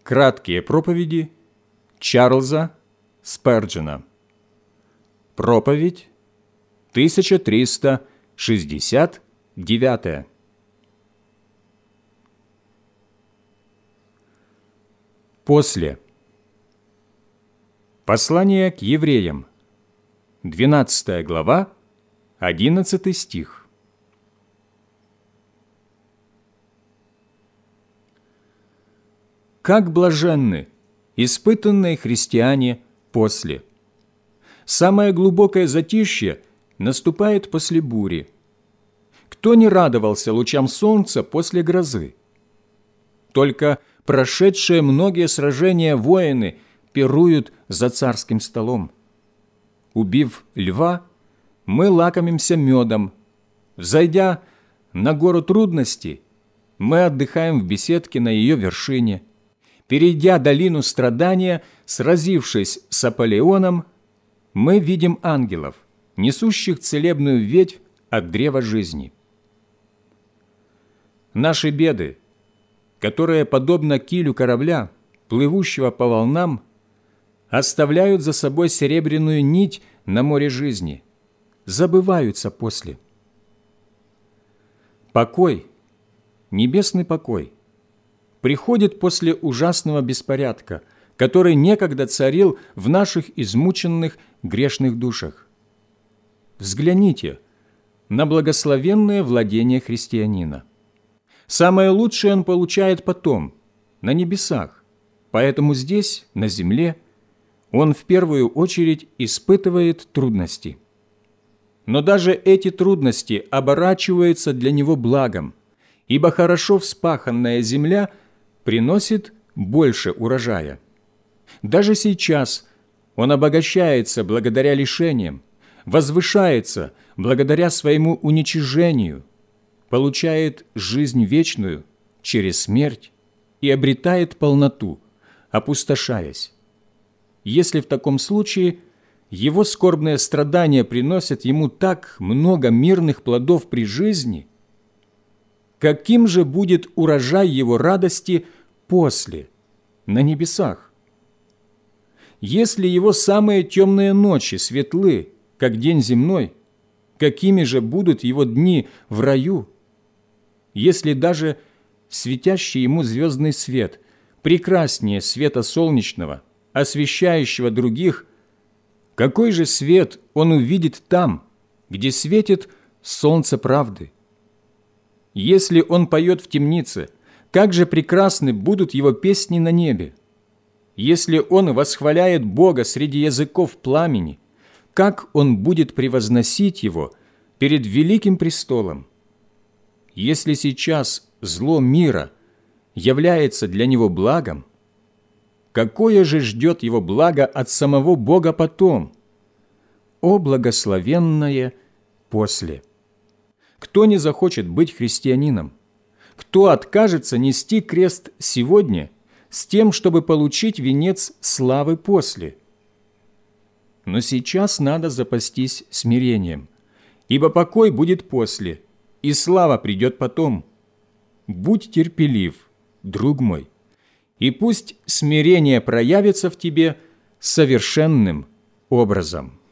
Краткие проповеди Чарльза Сперджена. Проповедь 1369. После. Послание к евреям, 12 глава, 11 стих. Как блаженны испытанные христиане после. Самое глубокое затишье наступает после бури. Кто не радовался лучам солнца после грозы? Только прошедшие многие сражения воины пируют за царским столом. Убив льва, мы лакомимся медом. Взойдя на гору трудностей, мы отдыхаем в беседке на ее вершине. Перейдя долину страдания, сразившись с Аполеоном, мы видим ангелов, несущих целебную ветвь от древа жизни. Наши беды, которые, подобно килю корабля, плывущего по волнам, оставляют за собой серебряную нить на море жизни, забываются после. Покой, небесный покой, приходит после ужасного беспорядка, который некогда царил в наших измученных грешных душах. Взгляните на благословенное владение христианина. Самое лучшее он получает потом, на небесах, поэтому здесь, на земле, он в первую очередь испытывает трудности. Но даже эти трудности оборачиваются для него благом, ибо хорошо вспаханная земля приносит больше урожая. Даже сейчас он обогащается благодаря лишениям, возвышается благодаря своему уничижению, получает жизнь вечную через смерть и обретает полноту, опустошаясь. Если в таком случае его скорбные страдания приносят ему так много мирных плодов при жизни, каким же будет урожай его радости после, на небесах? Если его самые темные ночи светлы, как день земной, какими же будут его дни в раю? Если даже светящий ему звездный свет прекраснее света солнечного, освещающего других, какой же свет он увидит там, где светит солнце правды? Если он поет в темнице, как же прекрасны будут его песни на небе! Если он восхваляет Бога среди языков пламени, как он будет превозносить его перед великим престолом! Если сейчас зло мира является для него благом, какое же ждет его благо от самого Бога потом? О благословенное после! Кто не захочет быть христианином? Кто откажется нести крест сегодня с тем, чтобы получить венец славы после? Но сейчас надо запастись смирением, ибо покой будет после, и слава придет потом. Будь терпелив, друг мой, и пусть смирение проявится в тебе совершенным образом.